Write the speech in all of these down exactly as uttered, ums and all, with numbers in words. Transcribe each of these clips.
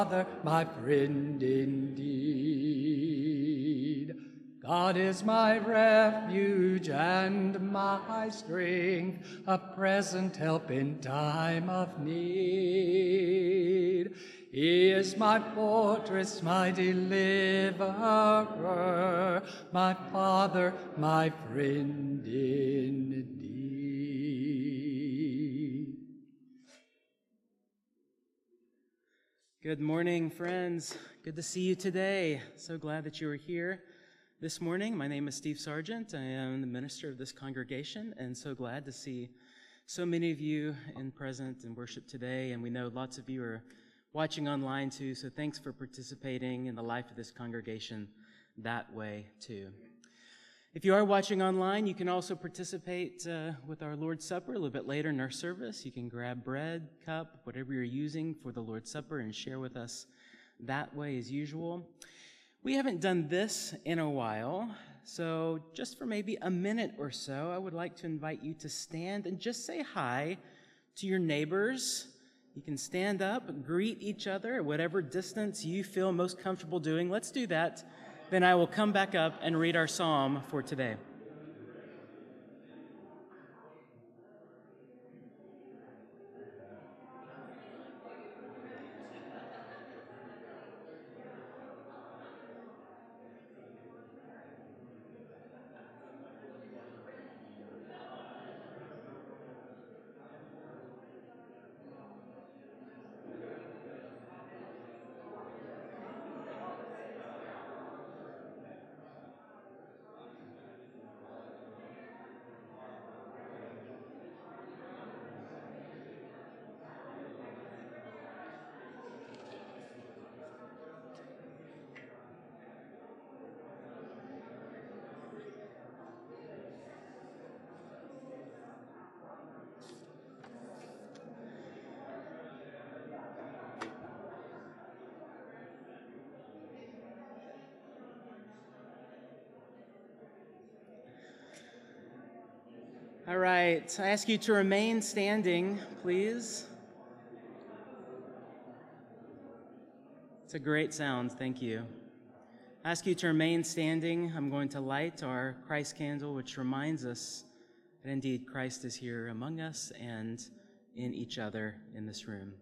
Father, my friend indeed. God is my refuge and my strength, a present help in time of need. He is my fortress, my deliverer, my Father, my friend indeed. Good morning, friends. Good to see you today. So glad that you are here this morning. My name is Steve Sargent. I am the minister of this congregation, and so glad to see so many of you in present and worship today. And we know lots of you are watching online too, so thanks for participating in the life of this congregation that way too. If you are watching online, you can also participate uh, with our Lord's Supper a little bit later in our service. You can grab bread, cup, whatever you're using for the Lord's Supper and share with us that way as usual. We haven't done this in a while, so just for maybe a minute or so, I would like to invite you to stand and just say hi to your neighbors. You can stand up, greet each other at whatever distance you feel most comfortable doing. Let's do that. Then I will come back up and read our psalm for today. All right, I ask you to remain standing, please. It's a great sound, thank you. I ask you to remain standing. I'm going to light our Christ candle, which reminds us that indeed Christ is here among us and in each other in this room.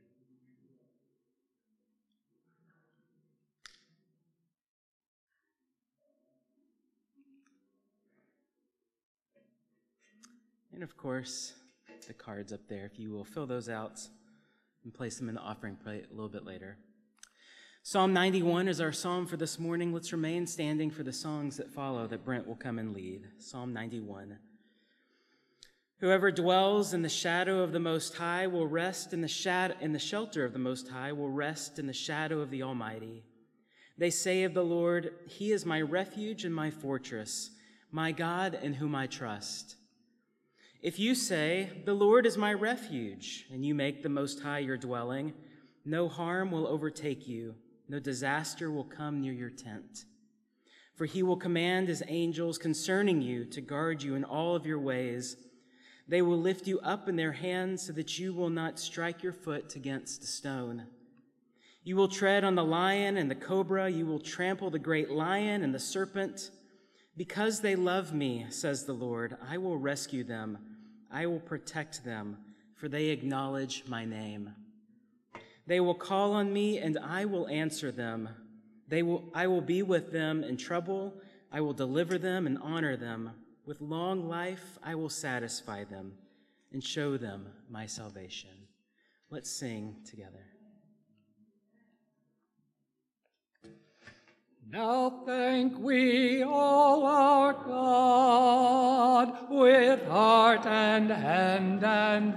And of course, the cards up there, if you will fill those out and place them in the offering plate a little bit later. Psalm ninety-one is our psalm for this morning. Let's remain standing for the songs that follow that Brent will come and lead. Psalm ninety-one. Whoever dwells in the shadow of the Most High will rest in the shadow, in the shelter of the Most High will rest in the shadow of the Almighty. They say of the Lord, He is my refuge and my fortress, my God in whom I trust. If you say, the Lord is my refuge, and you make the Most High your dwelling, no harm will overtake you, no disaster will come near your tent. For he will command his angels concerning you to guard you in all of your ways. They will lift you up in their hands so that you will not strike your foot against a stone. You will tread on the lion and the cobra, you will trample the great lion and the serpent. Because they love me, says the Lord, I will rescue them. I will protect them, for they acknowledge my name. They will call on me, and I will answer them. They will, I will be with them in trouble. I will deliver them and honor them. With long life, I will satisfy them and show them my salvation. Let's sing together. Now thank we all our God with heart and hand and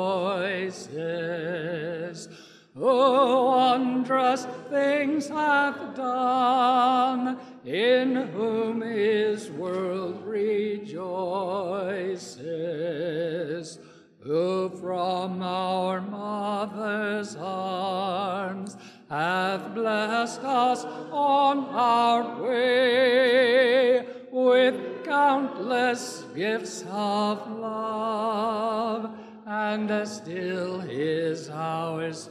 voices, who wondrous things hath done, in whom his world rejoices, who from our mother's arms hath blessed us on our way with countless gifts of love and still is ours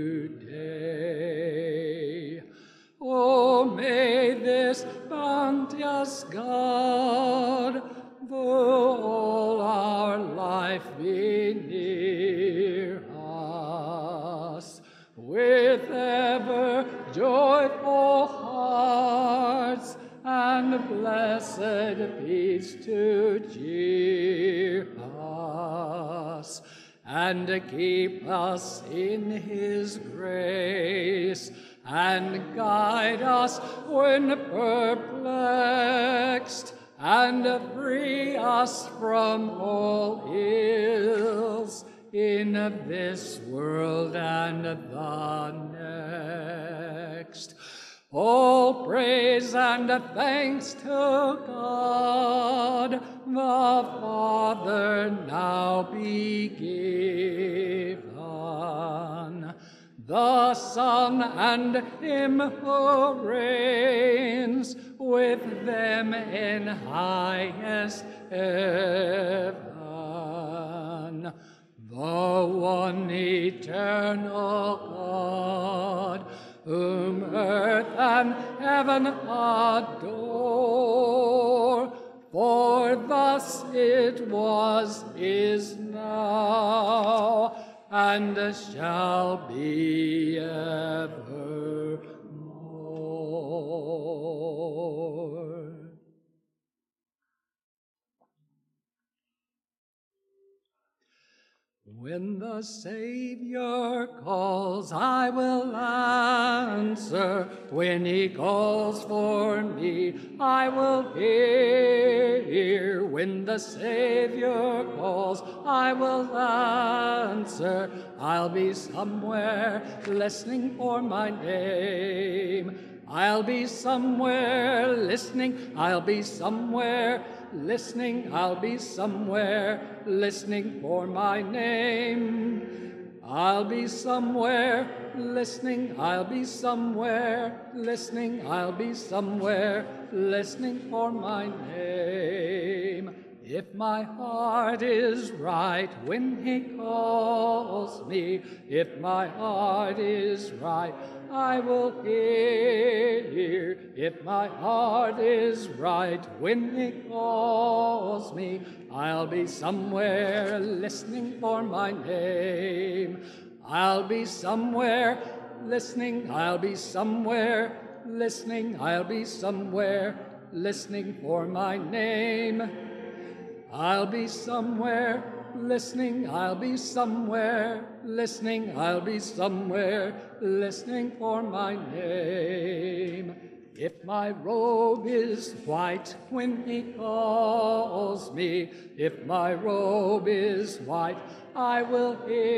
today. Oh, may this bounteous God, though all our life be near us, with ever joyful hearts and blessed peace to cheer us, and keep us in his grace, and guide us when perplexed, and free us from all ills in this world and the next. All praise and thanks to God, the Father, now be given, the Son and him who reigns with them in highest heaven, the one eternal God, whom earth and heaven adore. For thus it was, is now, and shall be evermore. When the Savior calls, I will answer. When he calls for me, I will hear. When the Savior calls, I will answer. I'll be somewhere listening for my name. I'll be somewhere listening. I'll be somewhere listening. I'll be somewhere listening for my name. I'll be somewhere listening. I'll be somewhere listening. I'll be somewhere listening for my name. If my heart is right when he calls me, if my heart is right, I will hear. If my heart is right when he calls me, I'll be somewhere listening for my name. I'll be somewhere listening. I'll be somewhere listening. I'll be somewhere listening for my name. I'll be somewhere listening. I'll be somewhere listening. I'll be somewhere listening for my name. If my robe is white when he calls me, if my robe is white, I will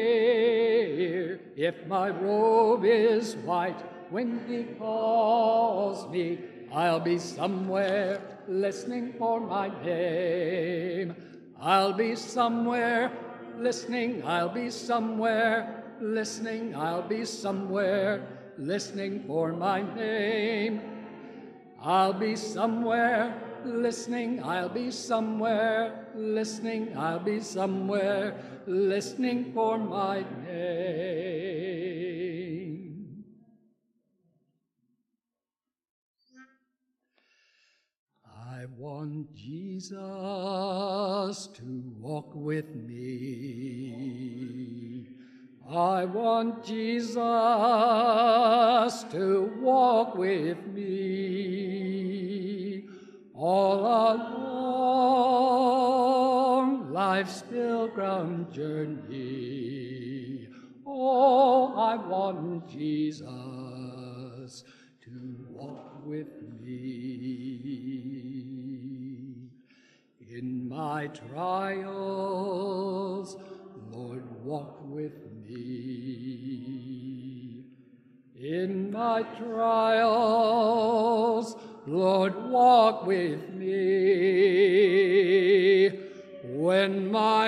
hear. If my robe is white when he calls me, I'll be somewhere listening for my name. I'll be somewhere listening. I'll be somewhere listening. I'll be somewhere listening for my name. I'll be somewhere listening. I'll be somewhere listening. I'll be somewhere listening for my name. I want Jesus to walk with me. I want Jesus to walk with me all along life's pilgrim journey. Oh, I want Jesus to walk with me. In my trials, Lord, walk with me. In my trials, Lord, walk with me. When my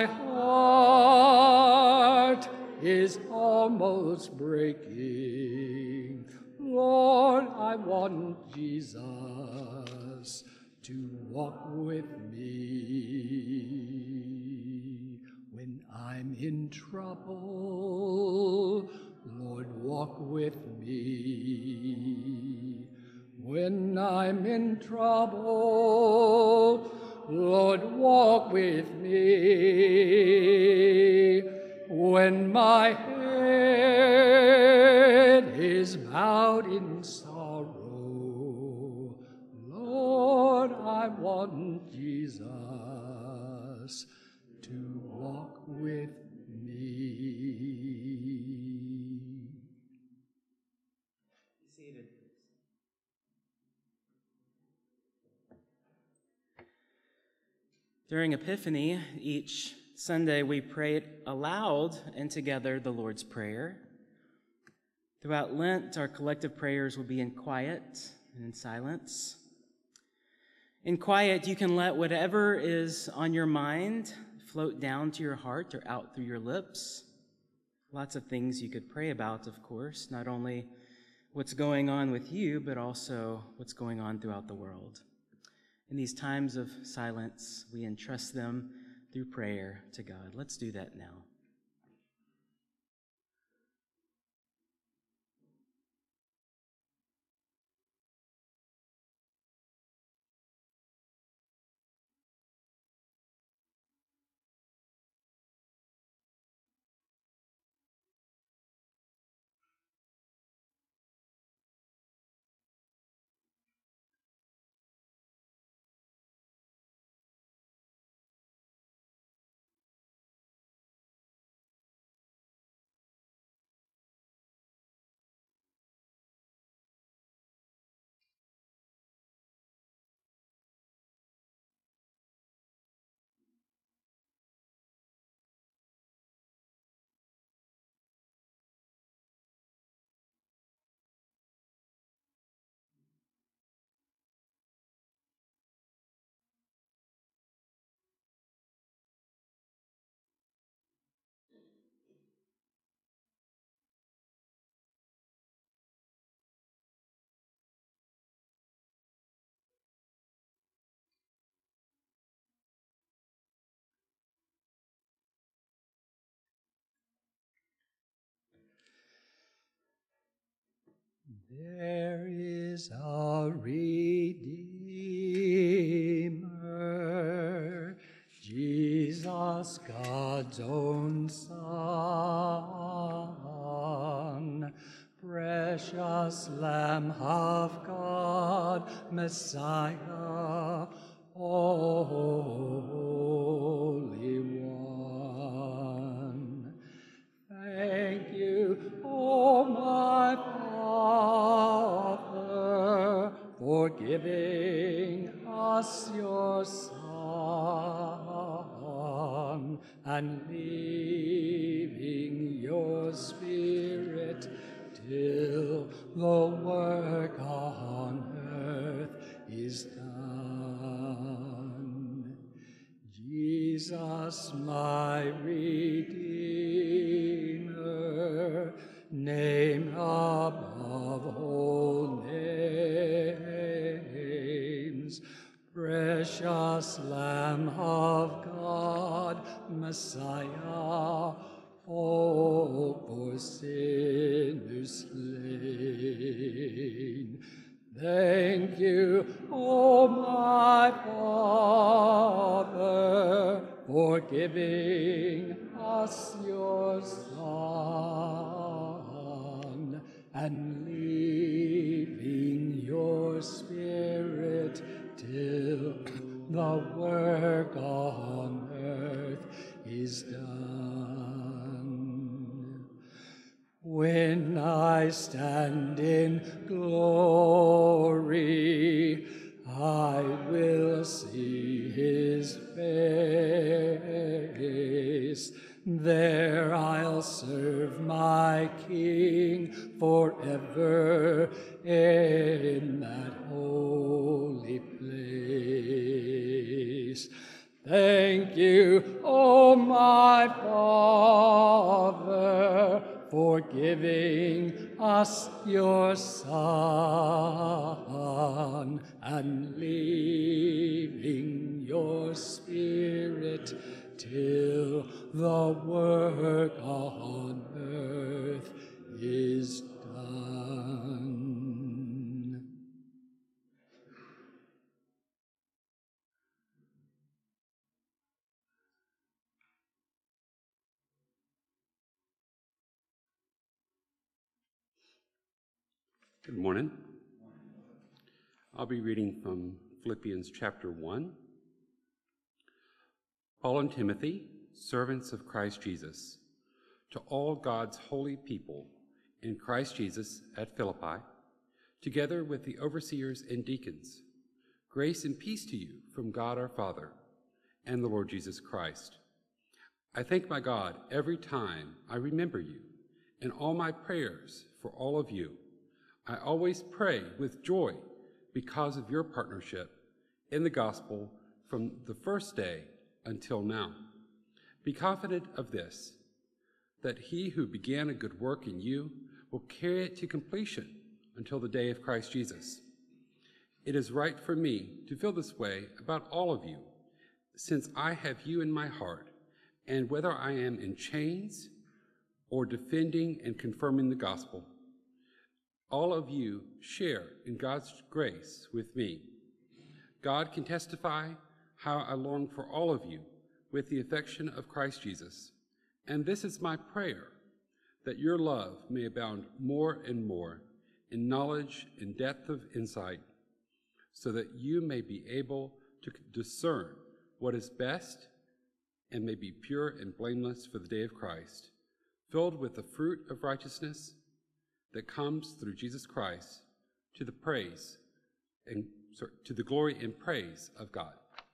heart is almost breaking, Lord, I want Jesus to walk with me. When I'm in trouble, Lord, walk with me. When I'm in trouble, Lord, walk with me. When my head is bowed in sorrow, Lord, I want Jesus to walk with me. Seated. During Epiphany, each Sunday we pray aloud and together the Lord's Prayer. Throughout Lent, our collective prayers will be in quiet and in silence. In quiet, you can let whatever is on your mind float down to your heart or out through your lips. Lots of things you could pray about, of course, not only what's going on with you, but also what's going on throughout the world. In these times of silence, we entrust them through prayer to God. Let's do that now. There is a Redeemer, Jesus, God's own Son, precious Lamb of God, Messiah, Holy One. Thank you, O my Father, for giving us your Son and leaving your Spirit till the work on earth is done. Jesus, my Redeemer, name above all names, precious Lamb of God, Messiah, all for sinners slain. Thank you, O my Father, for giving us your Son and leaving your Spirit till the work on earth is done. When I stand in glory, I will see his face. There I'll serve my King forever in that holy place. Thank you, O my Father, for giving us your Son and leaving your Spirit till the work on earth is done. Good morning. I'll be reading from Philippians chapter one. Paul and Timothy, servants of Christ Jesus, to all God's holy people in Christ Jesus at Philippi, together with the overseers and deacons, grace and peace to you from God our Father and the Lord Jesus Christ. I thank my God every time I remember you in all my prayers for all of you. I always pray with joy because of your partnership in the gospel from the first day until now. Be confident of this, that he who began a good work in you will carry it to completion until the day of Christ Jesus. It is right for me to feel this way about all of you, since I have you in my heart, and whether I am in chains or defending and confirming the gospel, all of you share in God's grace with me. God can testify how I long for all of you with the affection of Christ Jesus. And this is my prayer, that your love may abound more and more in knowledge and depth of insight, so that you may be able to discern what is best and may be pure and blameless for the day of Christ, filled with the fruit of righteousness that comes through Jesus Christ, to the praise and sorry, to the glory and praise of God.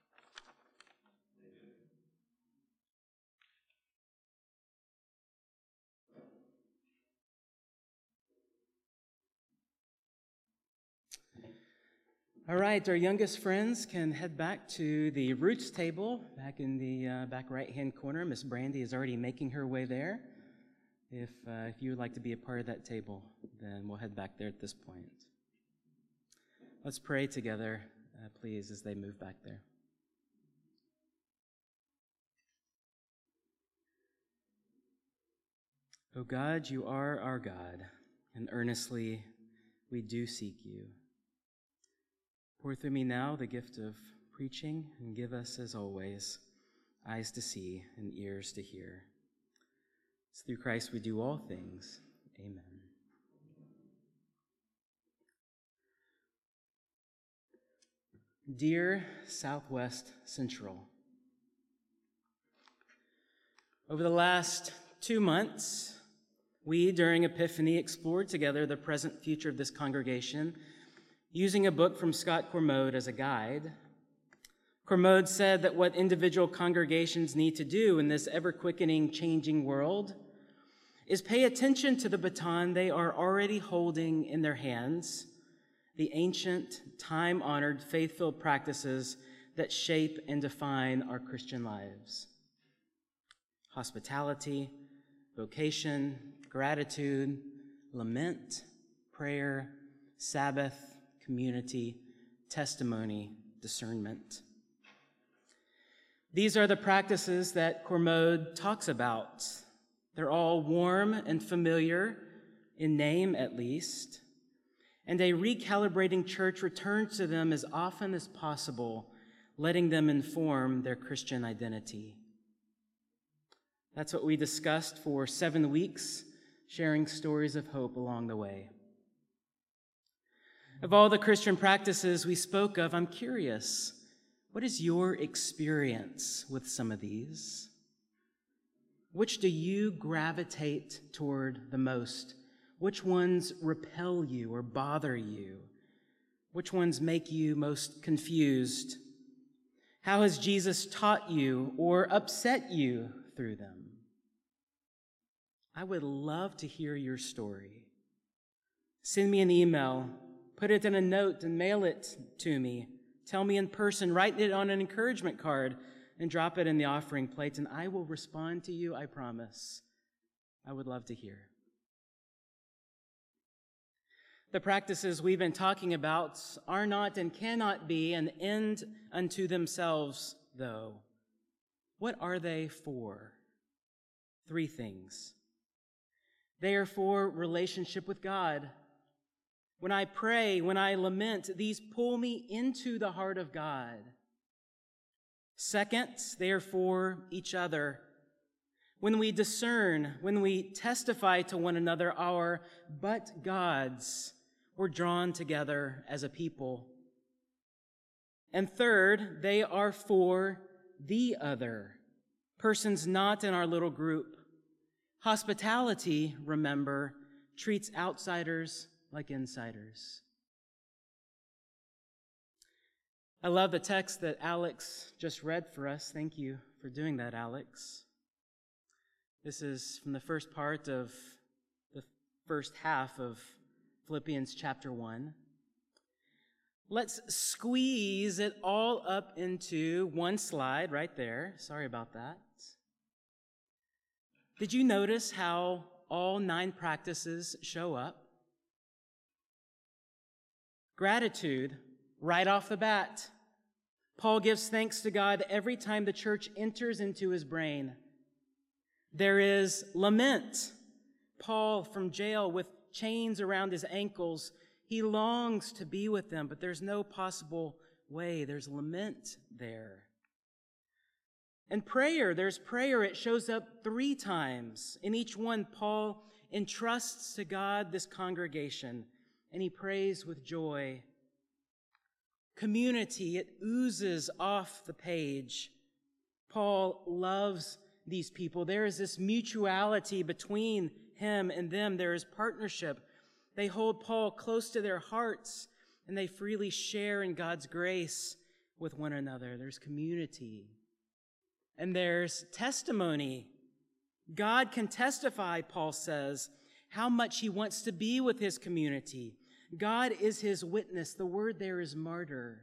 All right, our youngest friends can head back to the Roots table back in the uh, back right-hand corner. Miss Brandy is already making her way there. If, uh, if you would like to be a part of that table, then we'll head back there at this point. Let's pray together, uh, please, as they move back there. O God, you are our God, and earnestly we do seek you. Pour through me now the gift of preaching, and give us, as always, eyes to see and ears to hear. It's through Christ we do all things. Amen. Dear Southwest Central, over the last two months, we, during Epiphany, explored together the present future of this congregation, using a book from Scott Cormode as a guide. Cormode said that what individual congregations need to do in this ever-quickening, changing world is pay attention to the baton they are already holding in their hands, the ancient, time-honored, faith-filled practices that shape and define our Christian lives. Hospitality, vocation, gratitude, lament, prayer, Sabbath, community, testimony, discernment. These are the practices that Cormode talks about. They're all warm and familiar, in name at least, and a recalibrating church returns to them as often as possible, letting them inform their Christian identity. That's what we discussed for seven weeks, sharing stories of hope along the way. Of all the Christian practices we spoke of, I'm curious, what is your experience with some of these? Which do you gravitate toward the most? Which ones repel you or bother you? Which ones make you most confused? How has Jesus taught you or upset you through them? I would love to hear your story. Send me an email, put it in a note and mail it to me. Tell me in person, write it on an encouragement card and drop it in the offering plate, and I will respond to you, I promise. I would love to hear. The practices we've been talking about are not and cannot be an end unto themselves, though. What are they for? Three things. They are for relationship with God. When I pray, when I lament, these pull me into the heart of God. Second, they are for each other. When we discern, when we testify to one another our but God's, we're drawn together as a people. And third, they are for the other, persons not in our little group. Hospitality, remember, treats outsiders like insiders. I love the text that Alex just read for us. Thank you for doing that, Alex. This is from the first part of the first half of Philippians chapter one. Let's squeeze it all up into one slide right there. Sorry about that. Did you notice how all nine practices show up? Gratitude, right off the bat. Paul gives thanks to God every time the church enters into his brain. There is lament. Paul from jail with chains around his ankles. He longs to be with them, but there's no possible way. There's lament there. And prayer, there's prayer. It shows up three times. In each one, Paul entrusts to God this congregation, and he prays with joy. Community, it oozes off the page. Paul loves these people. There is this mutuality between him and them. There is partnership. They hold Paul close to their hearts, and they freely share in God's grace with one another. There's community. And there's testimony. God can testify, Paul says, how much he wants to be with his community. God is his witness. The word there is martyr.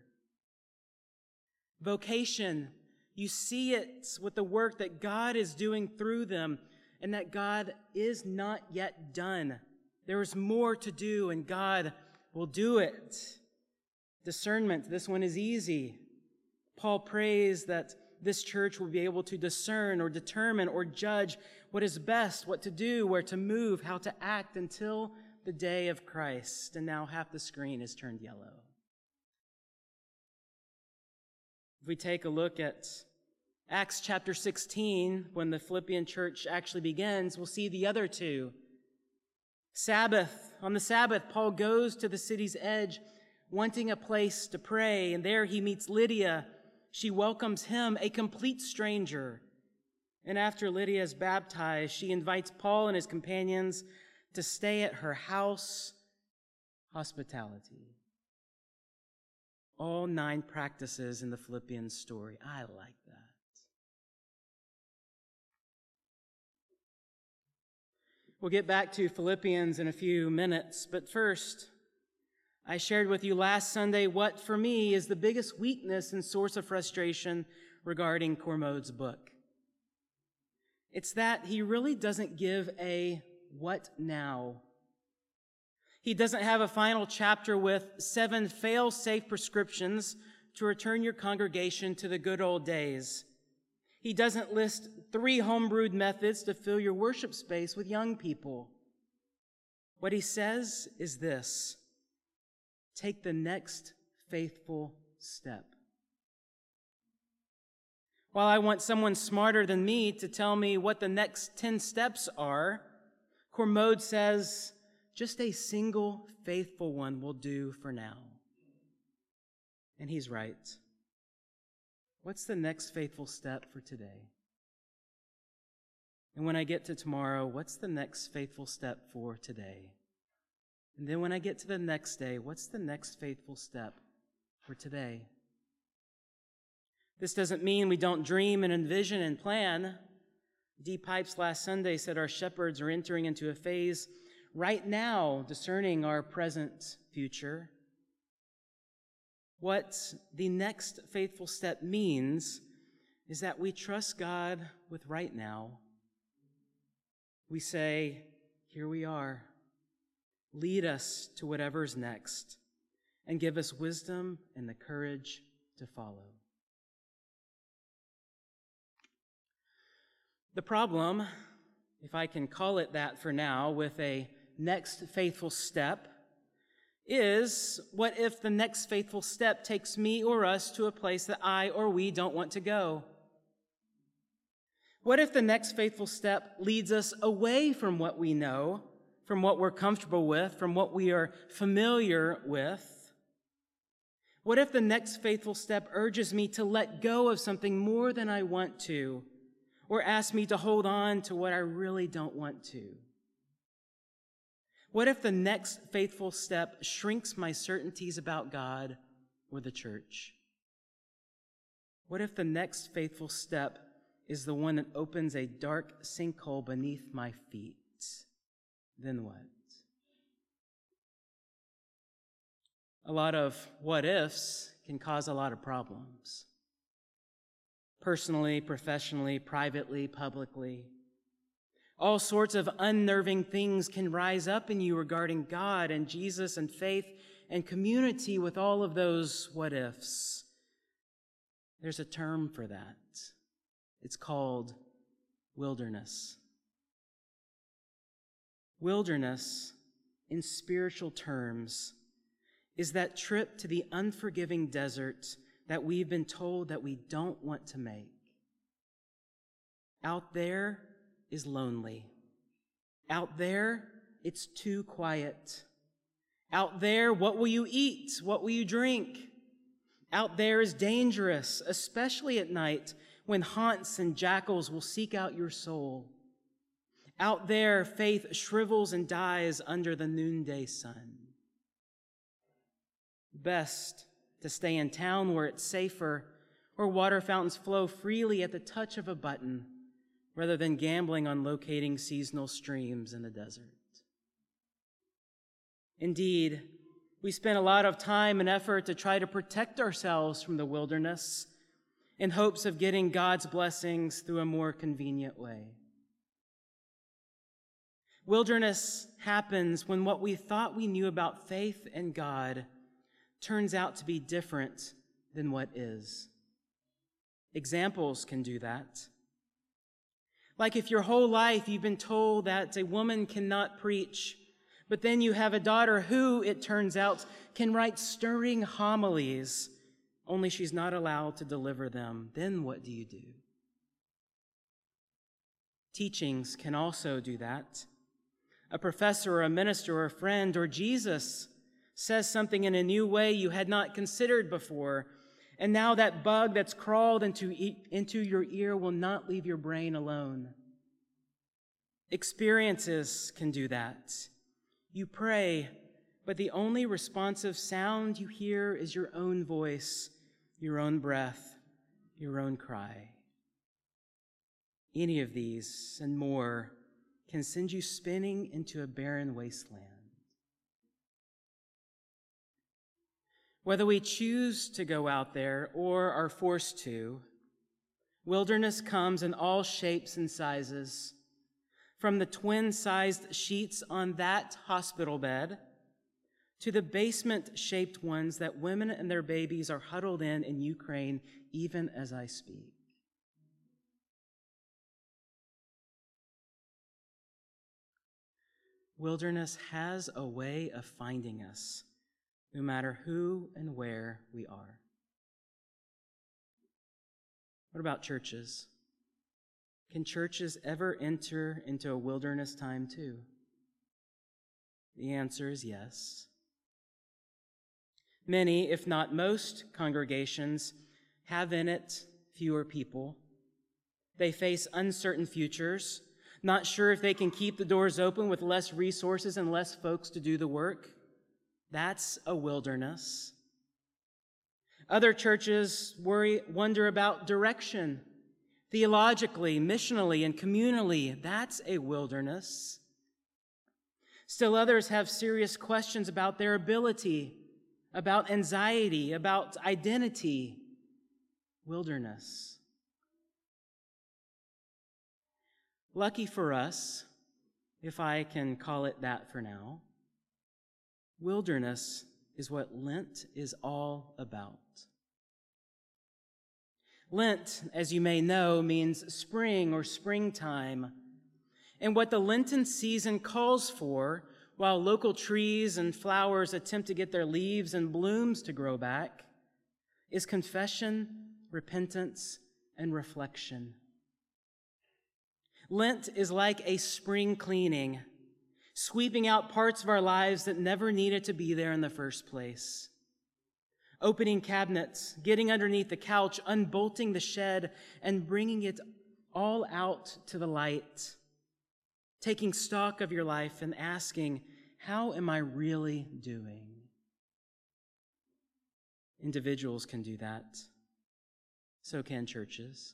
Vocation, you see it with the work that God is doing through them, and that God is not yet done. There is more to do, and God will do it. Discernment, this one is easy. Paul prays that this church will be able to discern or determine or judge what is best, what to do, where to move, how to act until the day of Christ. And now half the screen is turned yellow. If we take a look at Acts chapter sixteen, when the Philippian church actually begins, we'll see the other two. Sabbath. On the Sabbath, Paul goes to the city's edge, wanting a place to pray, and there he meets Lydia. She welcomes him, a complete stranger. And after Lydia is baptized, she invites Paul and his companions to stay at her house. Hospitality. All nine practices in the Philippians story. I like that. We'll get back to Philippians in a few minutes, but first, I shared with you last Sunday what, for me, is the biggest weakness and source of frustration regarding Cormode's book. It's that he really doesn't give a what now. He doesn't have a final chapter with seven fail-safe prescriptions to return your congregation to the good old days. He doesn't list three homebrewed methods to fill your worship space with young people. What he says is this: take the next faithful step. While I want someone smarter than me to tell me what the next ten steps are, Cormode says just a single faithful one will do for now. And he's right. What's the next faithful step for today? And when I get to tomorrow, what's the next faithful step for today? And then when I get to the next day, what's the next faithful step for today? This doesn't mean we don't dream and envision and plan. D. Pipes last Sunday said our shepherds are entering into a phase right now discerning our present future. What the next faithful step means is that we trust God with right now. We say, here we are. Lead us to whatever's next, and give us wisdom and the courage to follow. The problem, if I can call it that for now, with a next faithful step is, what if the next faithful step takes me or us to a place that I or we don't want to go? What if the next faithful step leads us away from what we know, from what we're comfortable with, from what we are familiar with? What if the next faithful step urges me to let go of something more than I want to, or asks me to hold on to what I really don't want to? What if the next faithful step shrinks my certainties about God or the church? What if the next faithful step is the one that opens a dark sinkhole beneath my feet? Then what? A lot of what ifs can cause a lot of problems. Personally, professionally, privately, publicly. All sorts of unnerving things can rise up in you regarding God and Jesus and faith and community with all of those what ifs. There's a term for that. It's called wilderness. Wilderness, in spiritual terms, is that trip to the unforgiving desert that we've been told that we don't want to make. Out there is lonely. Out there, it's too quiet. Out there, what will you eat? What will you drink? Out there is dangerous, especially at night when haunts and jackals will seek out your soul. Out there, faith shrivels and dies under the noonday sun. Best to stay in town where it's safer, where water fountains flow freely at the touch of a button, rather than gambling on locating seasonal streams in the desert. Indeed, we spend a lot of time and effort to try to protect ourselves from the wilderness in hopes of getting God's blessings through a more convenient way. Wilderness happens when what we thought we knew about faith and God turns out to be different than what is. Examples can do that. Like if your whole life you've been told that a woman cannot preach, but then you have a daughter who, it turns out, can write stirring homilies, only she's not allowed to deliver them. Then what do you do? Teachings can also do that. A professor or a minister or a friend or Jesus says something in a new way you had not considered before, and now that bug that's crawled into, into your ear will not leave your brain alone. Experiences can do that. You pray, but the only responsive sound you hear is your own voice, your own breath, your own cry. Any of these and more can send you spinning into a barren wasteland. Whether we choose to go out there or are forced to, wilderness comes in all shapes and sizes, from the twin-sized sheets on that hospital bed to the basement-shaped ones that women and their babies are huddled in in Ukraine even as I speak. Wilderness has a way of finding us, no matter who and where we are. What about churches? Can churches ever enter into a wilderness time too? The answer is yes. Many, if not most, congregations have in it fewer people. They face uncertain futures, not sure if they can keep the doors open with less resources and less folks to do the work. That's a wilderness. Other churches worry, wonder about direction, theologically, missionally, and communally. That's a wilderness. Still others have serious questions about their ability, about anxiety, about identity. Wilderness. Lucky for us, if I can call it that for now, wilderness is what Lent is all about. Lent, as you may know, means spring or springtime. And what the Lenten season calls for, while local trees and flowers attempt to get their leaves and blooms to grow back, is confession, repentance, and reflection. Lent is like a spring cleaning, sweeping out parts of our lives that never needed to be there in the first place. Opening cabinets, getting underneath the couch, unbolting the shed, and bringing it all out to the light. Taking stock of your life and asking, how am I really doing? Individuals can do that. So can churches.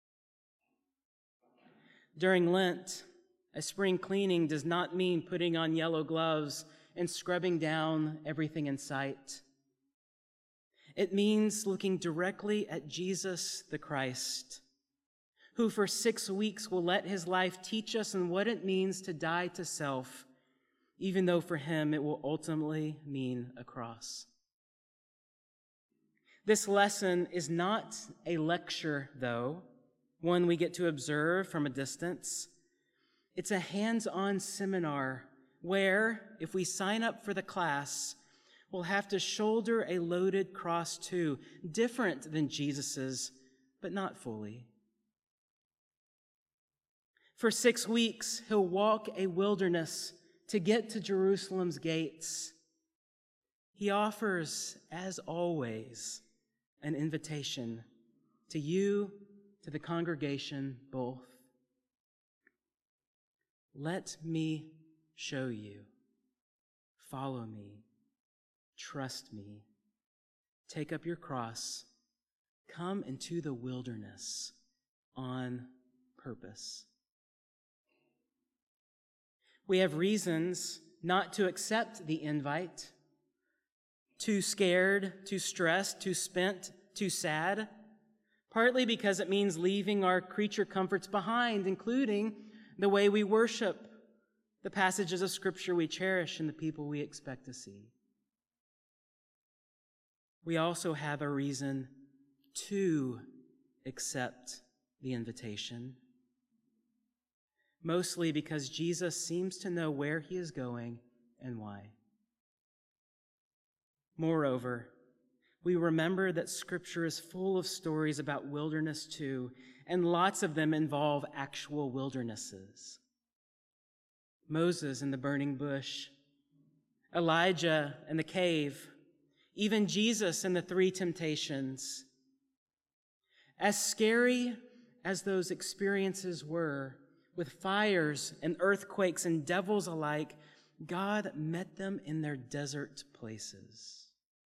During Lent, a spring cleaning does not mean putting on yellow gloves and scrubbing down everything in sight. It means looking directly at Jesus the Christ, who for six weeks will let his life teach us in what it means to die to self, even though for him it will ultimately mean a cross. This lesson is not a lecture, though, one we get to observe from a distance. It's a hands-on seminar where, if we sign up for the class, we'll have to shoulder a loaded cross too, different than Jesus's, but not fully. For six weeks, he'll walk a wilderness to get to Jerusalem's gates. He offers, as always, an invitation to you, to the congregation, both. Let me show you. Follow me. Trust me. Take up your cross. Come into the wilderness on purpose. We have reasons not to accept the invite. Too scared, too stressed, too spent, too sad. Partly because it means leaving our creature comforts behind, including the way we worship, the passages of Scripture we cherish, and the people we expect to see. We also have a reason to accept the invitation, mostly because Jesus seems to know where he is going and why. Moreover, we remember that Scripture is full of stories about wilderness too, and lots of them involve actual wildernesses. Moses in the burning bush, Elijah in the cave, even Jesus in the three temptations. As scary as those experiences were, with fires and earthquakes and devils alike, God met them in their desert places.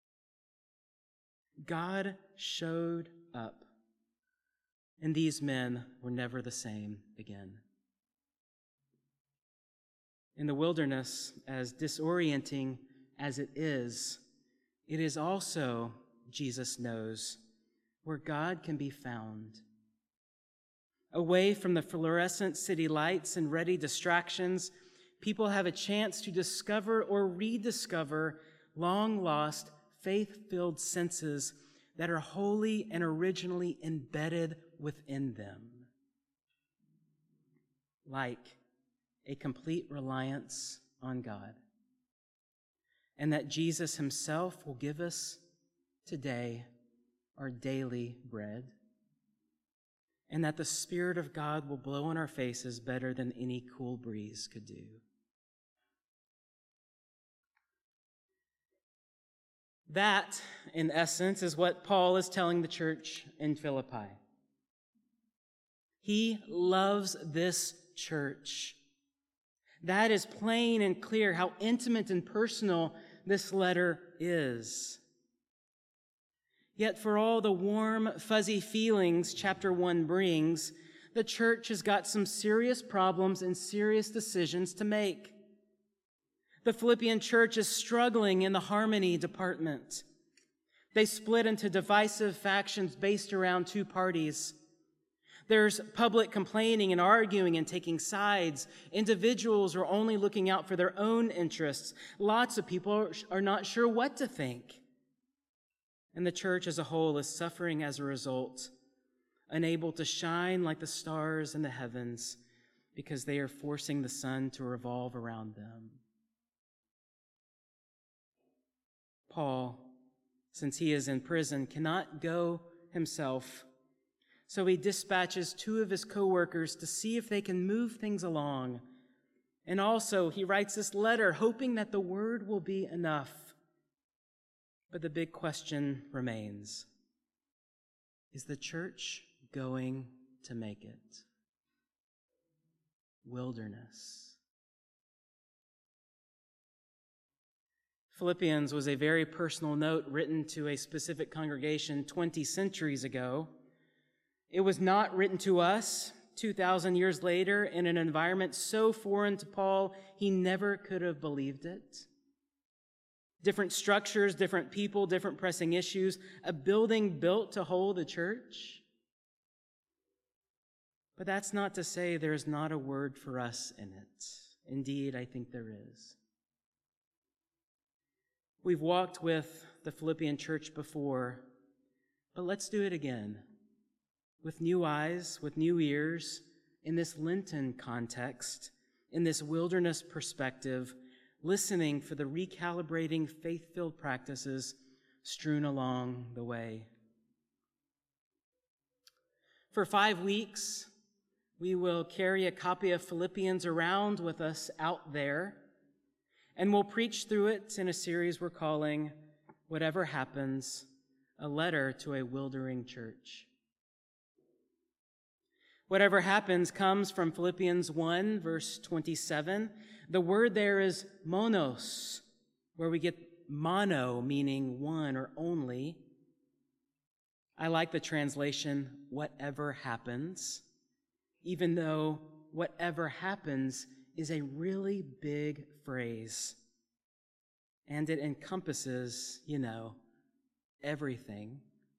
God showed up, and these men were never the same again. In the wilderness, as disorienting as it is, it is also, Jesus knows, where God can be found. Away from the fluorescent city lights and ready distractions, people have a chance to discover or rediscover long-lost, faith-filled senses that are wholly and originally embedded within them, like a complete reliance on God, and that Jesus himself will give us today our daily bread, and that the Spirit of God will blow in our faces better than any cool breeze could do. That, in essence, is what Paul is telling the church in Philippi. He loves this church. That is plain and clear how intimate and personal this letter is. Yet for all the warm, fuzzy feelings chapter one brings, the church has got some serious problems and serious decisions to make. The Philippian church is struggling in the harmony department. They split into divisive factions based around two parties. There's public complaining and arguing and taking sides. Individuals are only looking out for their own interests. Lots of people are not sure what to think. And the church as a whole is suffering as a result unable to shine like the stars in the heavens because they are forcing the sun to revolve around them. Paul, since he is in prison, cannot go himself, so he dispatches two of his co-workers to see if they can move things along. And also, he writes this letter hoping that the word will be enough. But the big question remains: is the church going to make it? Wilderness. Philippians was a very personal note written to a specific congregation twenty centuries ago. It was not written to us two thousand years later in an environment so foreign to Paul, he never could have believed it. Different structures, different people, different pressing issues, a building built to hold a church. But that's not to say there is not a word for us in it. Indeed, I think there is. We've walked with the Philippian church before, but let's do it again. With new eyes, with new ears, in this Lenten context, in this wilderness perspective, listening for the recalibrating faith-filled practices strewn along the way. For five weeks, we will carry a copy of Philippians around with us out there, and we'll preach through it in a series we're calling Whatever Happens, a Letter to a Wildering Church. Whatever happens comes from Philippians one, verse twenty-seven. The word there is monos, where we get mono, meaning one or only. I like the translation, whatever happens, even though whatever happens is a really big phrase. And it encompasses, you know, everything.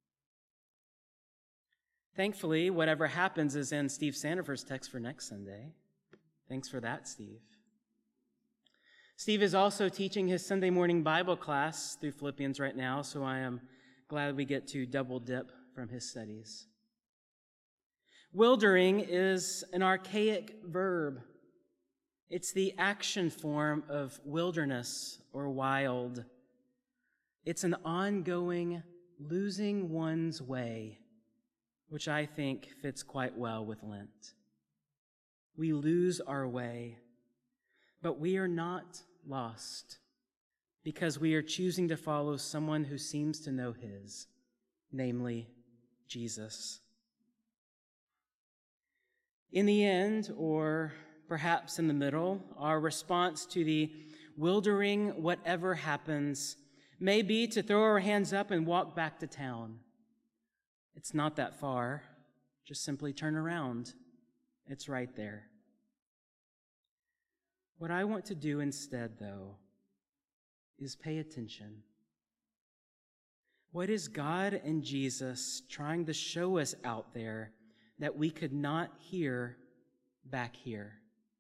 Thankfully, whatever happens is in Steve Sandifer's text for next Sunday. Thanks for that, Steve. Steve is also teaching his Sunday morning Bible class through Philippians right now, so I am glad we get to double dip from his studies. Wildering is an archaic verb. It's the action form of wilderness or wild. It's an ongoing losing one's way, which I think fits quite well with Lent. We lose our way, but we are not lost because we are choosing to follow someone who seems to know his, namely Jesus. In the end, or perhaps in the middle, our response to the wildering whatever happens may be to throw our hands up and walk back to town. It's not that far. Just simply turn around. It's right there. What I want to do instead, though, is pay attention. What is God and Jesus trying to show us out there that we could not hear back here?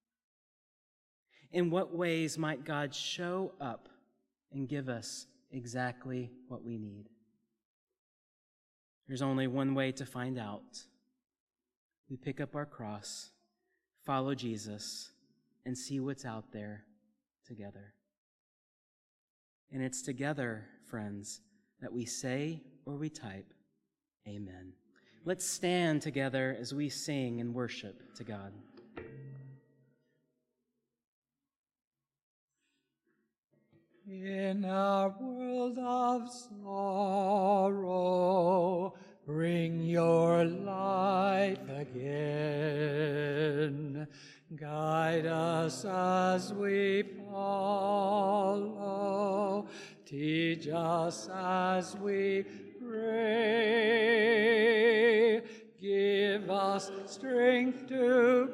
In what ways might God show up and give us exactly what we need? There's only one way to find out. We pick up our cross, follow Jesus, and see what's out there together. And it's together, friends, that we say or we type, Amen. Let's stand together as we sing and worship to God. In our world of sorrow, bring your light again. Guide us as we follow. Teach us as we pray. Give us strength to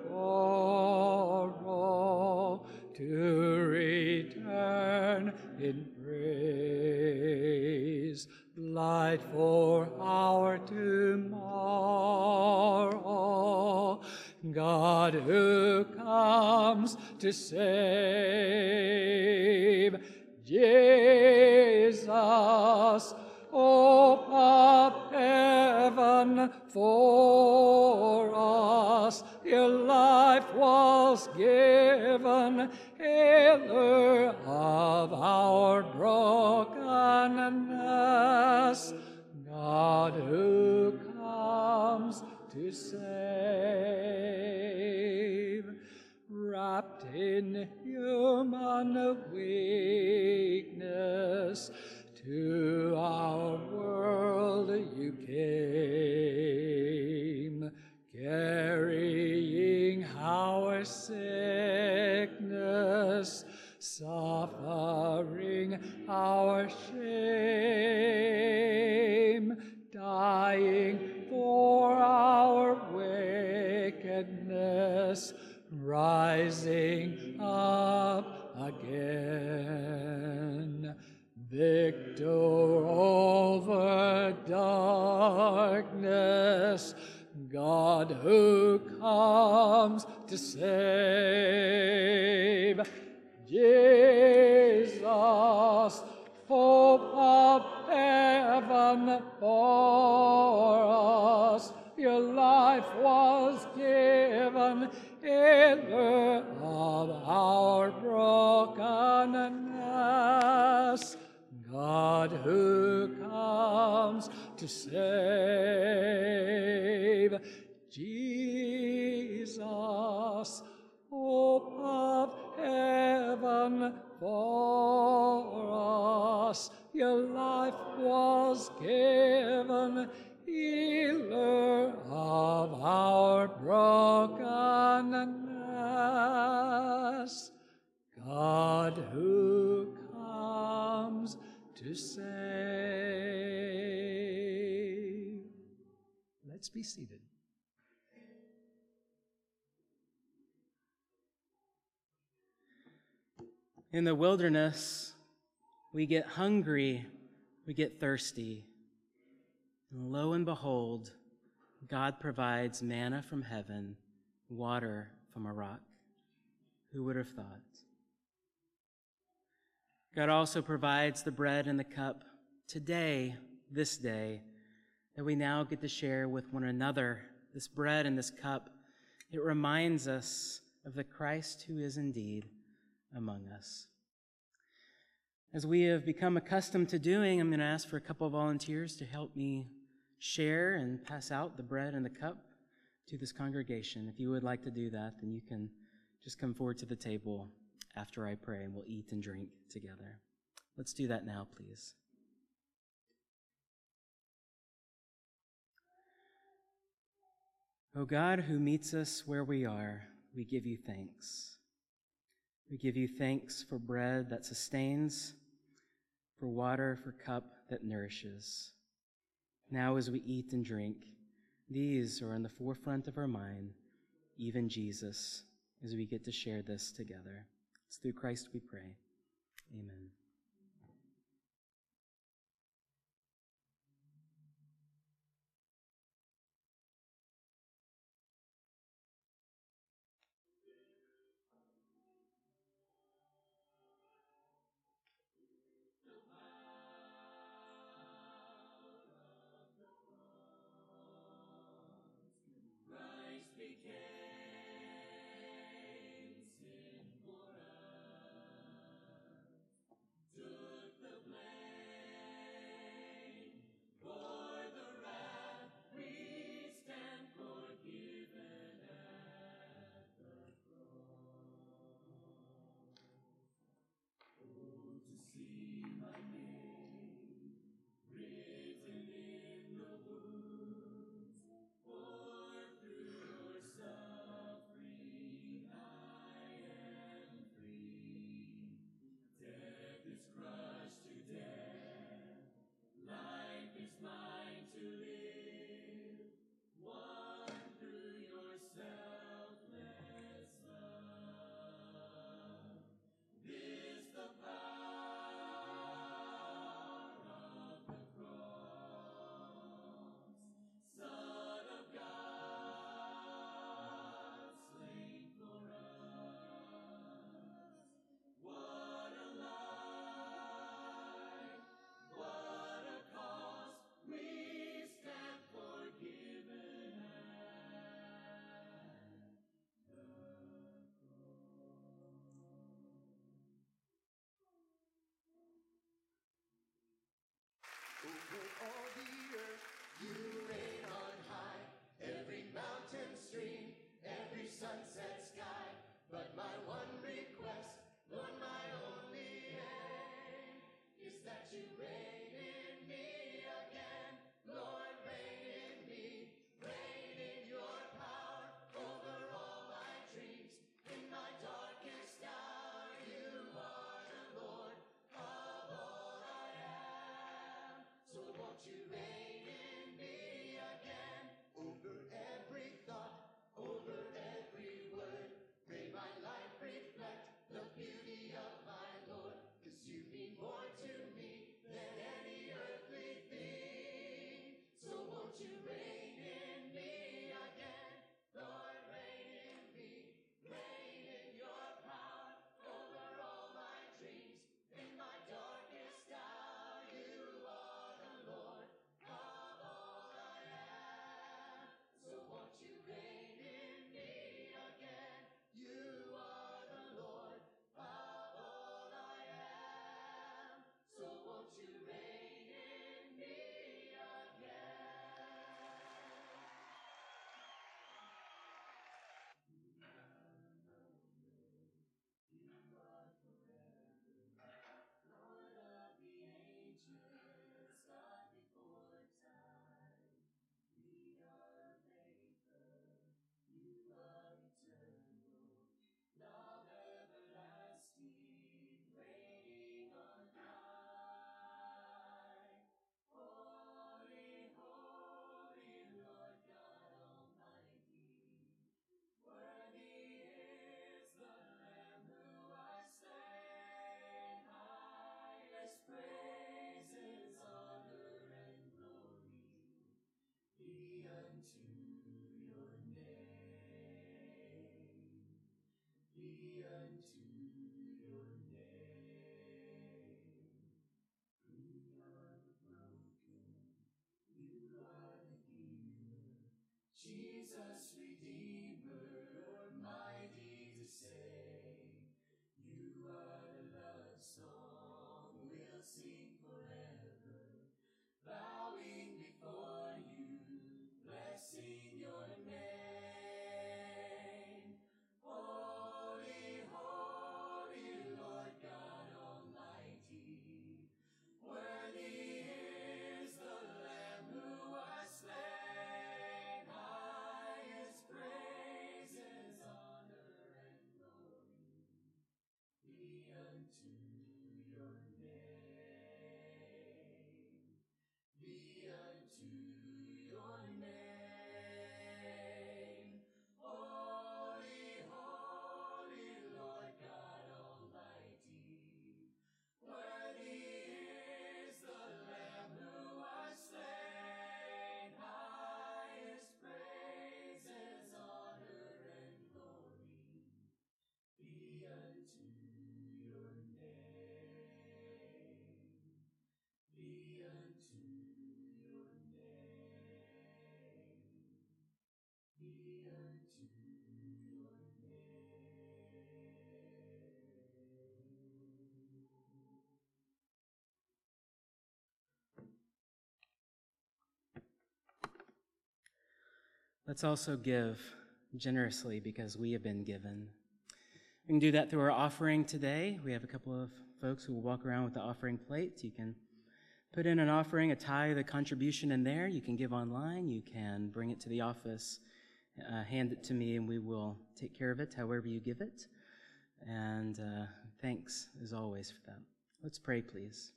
borrow, to return in praise. Light for our tomorrow, God who comes to save. Jesus, hope of heaven given for us. Your life was given, healer of our brokenness. God who comes to save, wrapped in human weakness, to our world you came, carrying our sickness, suffering our shame, dying for our wickedness, rising up again. Victor over darkness, God who comes to save. Jesus, hope of heaven for us, your life was given, healer of our brokenness. God who comes to save. Jesus, hope of heaven for us, your life was given, healer of our brokenness. God who comes to save. Let's be seated. In the wilderness, we get hungry, we get thirsty. And lo and behold, God provides manna from heaven, water from a rock. Who would have thought? God also provides the bread and the cup today, this day, that we now get to share with one another. This bread and this cup, it reminds us of the Christ who is indeed among us. As we have become accustomed to doing, I'm going to ask for a couple of volunteers to help me share and pass out the bread and the cup to this congregation. If you would like to do that, then you can just come forward to the table after I pray, and we'll eat and drink together. Let's do that now, please. O God, who meets us where we are, we give you thanks. We give you thanks for bread that sustains, for water, for cup that nourishes. Now as we eat and drink, these are in the forefront of our mind, even Jesus, as we get to share this together. It's through Christ we pray. Amen. over all the earth. You reign on high, every mountain stream, every sunset sky. But my one request, Lord, my only aim, is that you reign in me again. Lord, reign in me, reign in your power over all my dreams. In my darkest hour, you are the Lord of all I am. So won't you reign in me again, over every thought, over every word. May my life reflect the beauty of my Lord, 'cause you mean more to me than any earthly thing. So won't you reign in me again, Lord, reign in me, reign in your power over all my dreams. In my darkest hour, you are the Lord of all I am. So won't you reign in me again, you are the Lord of all I am. So won't you reign in me again. You are forever, Lord of the ages, God before time. We are vapor, you are eternal, love everlasting, reigning on high. Holy, holy, Lord God Almighty, worthy is the Lamb who was slain. Highest praises, honor, and glory be unto your name. Be unto your name. We are the broken, you are the healer. Jesus, Redeemer, mighty to save. You are the love song we'll sing forever, bowing before you, blessing your name. Holy, holy, Lord God Almighty, worthy is the Lamb who was slain. Highest praises, honor, and glory be unto your name. Be unto your name. Holy, holy, Lord God Almighty, worthy is the Lamb who was slain. Highest praises, honor, and glory be unto your name. Be unto your name. Be unto your name. Let's also give generously because we have been given. We can do that through our offering today. We have a couple of folks who will walk around with the offering plates. You can put in an offering, a tithe, a contribution in there. You can give online. You can bring it to the office, uh, hand it to me, and we will take care of it however you give it. And uh, thanks, as always, for that. Let's pray, please.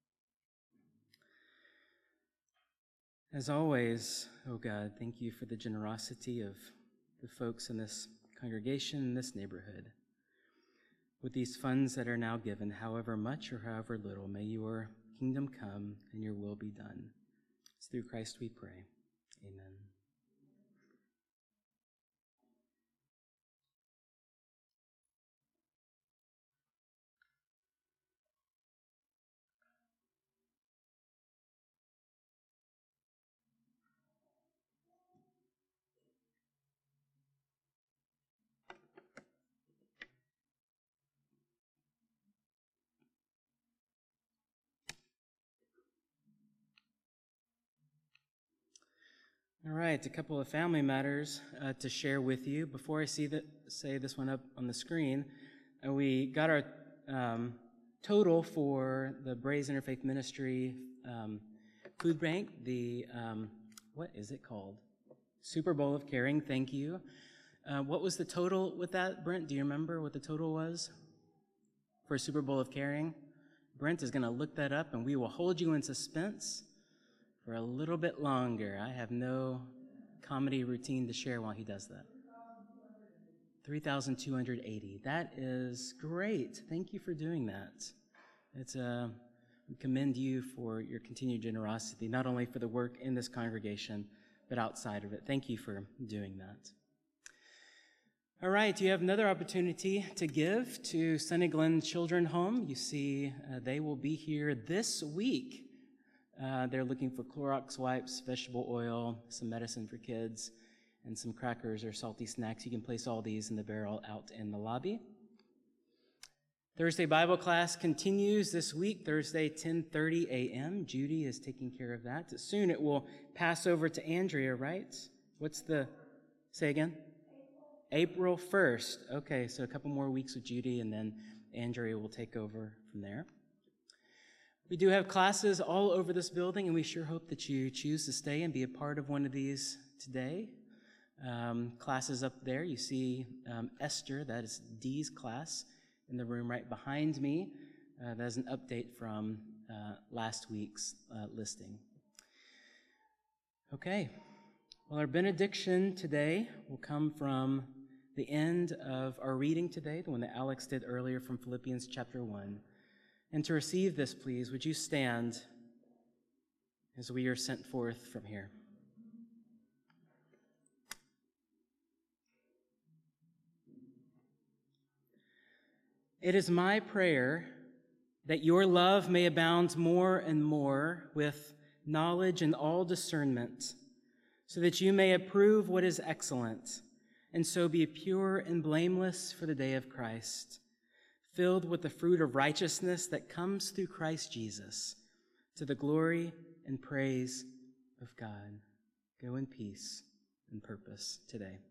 As always, oh God, thank you for the generosity of the folks in this congregation, in this neighborhood. With these funds that are now given, however much or however little, may your kingdom come and your will be done. It's through Christ we pray. Amen. All right, a couple of family matters uh, to share with you. Before I see the, say this one up on the screen, uh, we got our um, total for the Braes Interfaith Ministry um, Food Bank, the, um, what is it called? Super Bowl of Caring, thank you. Uh, what was the total with that, Brent? Do you remember what the total was for Super Bowl of Caring? Brent is going to look that up, and we will hold you in suspense for a little bit longer. I have no comedy routine to share while he does that. three thousand two hundred eighty. That is great. Thank you for doing that. It's a, we commend you for your continued generosity, not only for the work in this congregation, but outside of it. Thank you for doing that. All right, you have another opportunity to give to Sunny Glen Children's Home. You see, uh, they will be here this week. Uh, they're looking for Clorox wipes, vegetable oil, some medicine for kids, and some crackers or salty snacks. You can place all these in the barrel out in the lobby. Thursday Bible class continues this week, Thursday, ten thirty a.m. Judy is taking care of that. Soon it will pass over to Andrea, right? What's the, say again? April first. Okay, so a couple more weeks with Judy, and then Andrea will take over from there. We do have classes all over this building, and we sure hope that you choose to stay and be a part of one of these today. Um, classes up there, you see um, Esther, that is Dee's class, in the room right behind me. Uh, that is an update from uh, last week's uh, listing. Okay, well, our benediction today will come from the end of our reading today, the one that Alex did earlier from Philippians chapter one. And to receive this, please, would you stand as we are sent forth from here? It is my prayer that your love may abound more and more with knowledge and all discernment, so that you may approve what is excellent, and so be pure and blameless for the day of Christ, filled with the fruit of righteousness that comes through Christ Jesus, to the glory and praise of God. Go in peace and purpose today.